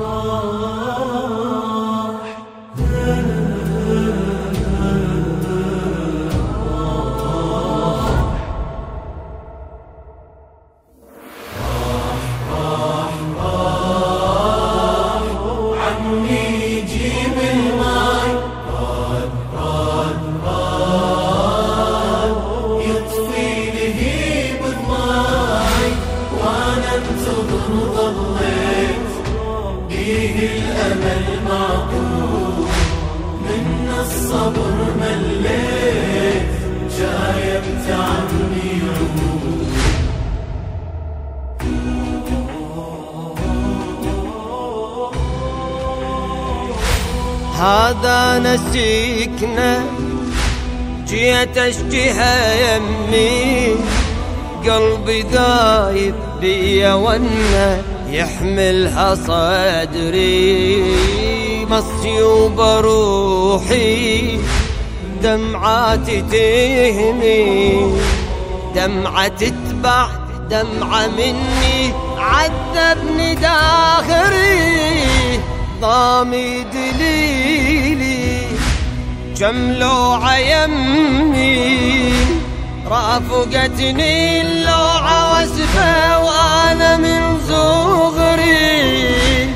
الأمل معقول من الصبر مليت شايبت عني عود. هذا نسيكنا جيت اشجيها يمي قلبي ذايب بيا ونا يحملها صدري مصيوب روحي دمعاتي تهني دمعة تتبع دمعة مني عذبني داخري ضامي دليلي جملوعة يمي رافقتني اللوعة واسفة وانا من صغري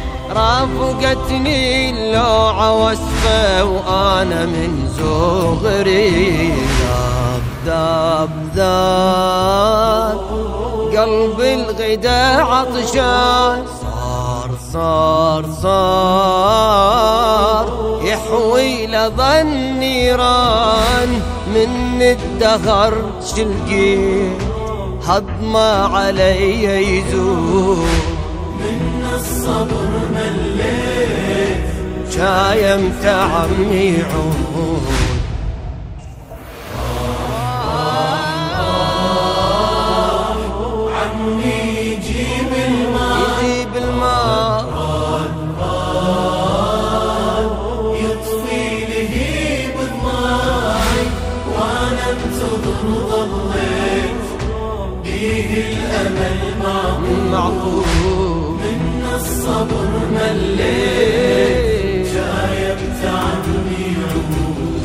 رافقتني اللوعة واسفة وانا من صغري ذاب ذاب قلبي الغدا عطشان صار يحوي لظى النيران من الدهر شلقيت هضمة علي يزور من الصبر مليت شايمت عمي عود. عمي جيب الماء يجيب الماء يطفي لهيب ضماي وانا انتظر ظليت بيه الامل معقول من الصبر مليت شايبت عني عود.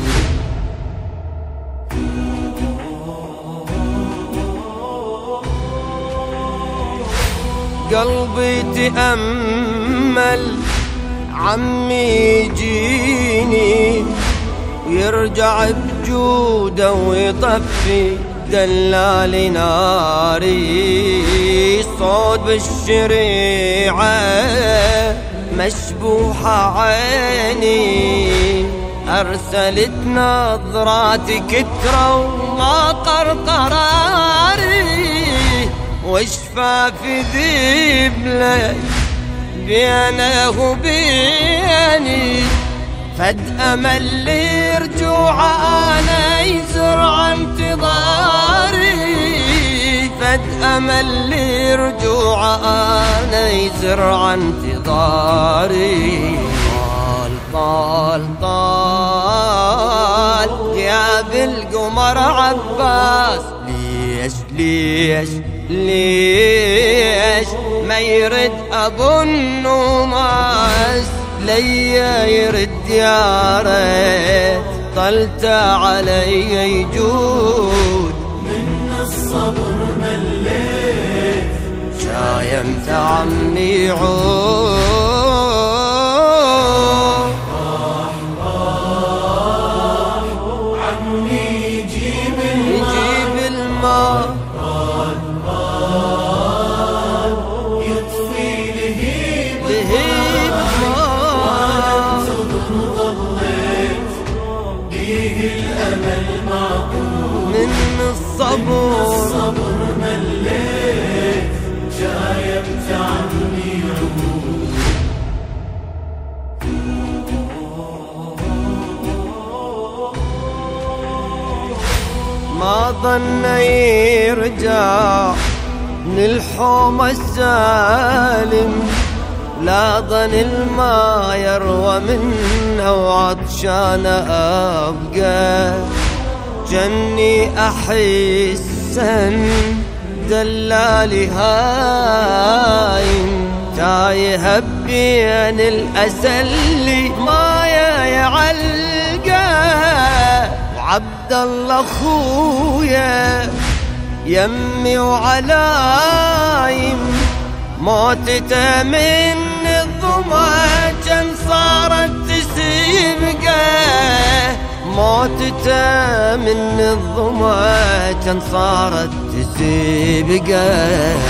قلبي تأمل عمي يجيني ويرجع بجوده ويطفي دلال ناري صوت بالشريعة مشبوحة عيني أرسلت نظرات كترة وما قراري وشفافي ذيبلة بينه وبيني فد أمل لرجوع أنا يزرع انتظاري فد أمل لرجوع أنا يزرع انتظاري طال يا بالقمر عباس ليش ما يرد أبو النماس ليا يرد يا ريت طلت علي يجود من الصبر مليت شايمت عمي عود. عمي يجيب الماء يطفي لهيب ظليت بيه الأمل معقول من الصبر مليت شايبت عني عود. ما ظن يرجع من الحومة السالم لا ظن الماء يروى منه وعطشان أبقى جني أحسن دلالي هايم تايه بين الأسل ما يعلقه، وعبد الله خويا يمي وعلايم موتته من الظما كان صارت تسبقه، موتته من الظما كان صارت تسبقه.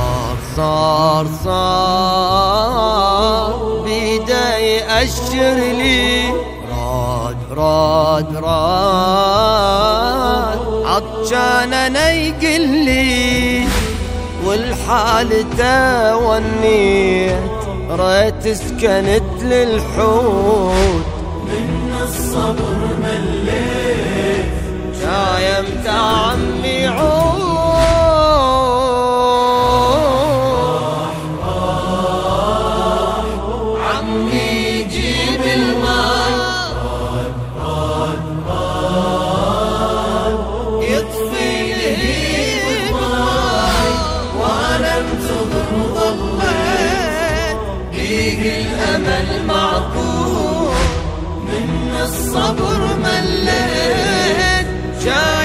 صار بيده يأشر لي راد عطشان انا يقل لي، والحال تونيت ريت سكنت للحوت، من الصبر مليت شايمت عمي عود. عمي جيب الماء يطفي لهيب الماء، وانا انتظر ظليت بيه الامل معقول، من الصبر مليت